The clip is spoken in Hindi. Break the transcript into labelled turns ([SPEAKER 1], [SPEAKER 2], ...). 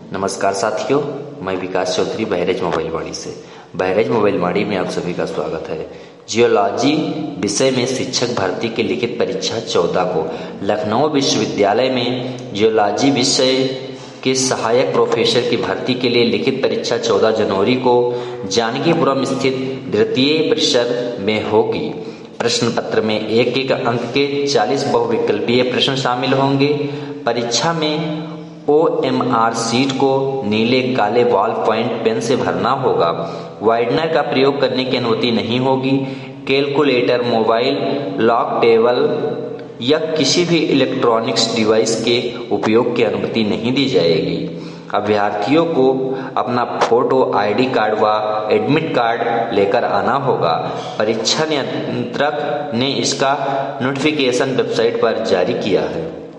[SPEAKER 1] नमस्कार साथियों, मैं विकास चौधरी बहराइच मोबाइल वाड़ी से। बहराइच मोबाइल वाड़ी में आप सभी का स्वागत है। जियोलॉजी विषय में शिक्षक भर्ती की लिखित परीक्षा 14 को लखनऊ विश्वविद्यालय में जियोलॉजी विषय के सहायक प्रोफेसर की भर्ती के लिए लिखित परीक्षा 14 जनवरी को जानकीपुरम स्थित द्वितीय परिसर में होगी। प्रश्न पत्र में एक अंक के 40 बहुविकल्पीय प्रश्न शामिल होंगे। परीक्षा में OMR सीट को नीले काले बॉल पॉइंट पेन से भरना होगा। वाइडनर का प्रयोग करने की अनुमति नहीं होगी। कैलकुलेटर, मोबाइल, लॉक टेबल या किसी भी इलेक्ट्रॉनिक्स डिवाइस के उपयोग की अनुमति नहीं दी जाएगी। अभ्यर्थियों को अपना फोटो, ID कार्ड व एडमिट कार्ड लेकर आना होगा। परीक्षा नियंत्रक ने इसका नोटिफिकेशन वेबसाइट पर जारी किया है।